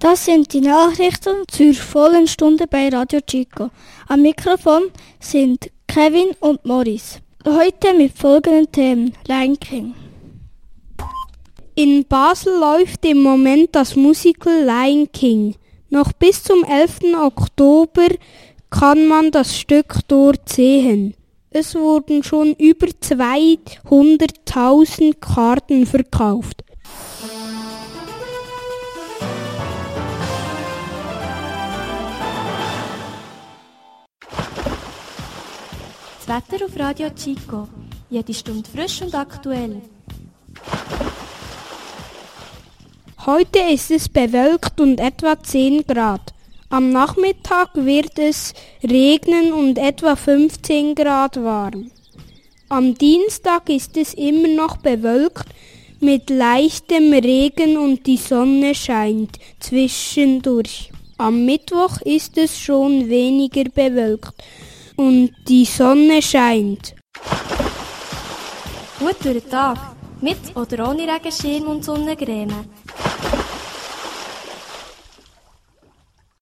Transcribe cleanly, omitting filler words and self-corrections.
Das sind die Nachrichten zur vollen Stunde bei Radio Chico. Am Mikrofon sind Kevin und Morris. Heute mit folgenden Themen. Lion King. In Basel läuft im Moment das Musical Lion King. Noch bis zum 11. Oktober kann man das Stück dort sehen. Es wurden schon über 200.000 Karten verkauft. Das Wetter auf Radio Chico. Jede Stunde frisch und aktuell. Heute ist es bewölkt und etwa 10 Grad. Am Nachmittag wird es regnen und etwa 15 Grad warm. Am Dienstag ist es immer noch bewölkt mit leichtem Regen und die Sonne scheint zwischendurch. Am Mittwoch ist es schon weniger bewölkt und die Sonne scheint. Gut durch den Tag, mit oder ohne Regenschirm und Sonnencreme.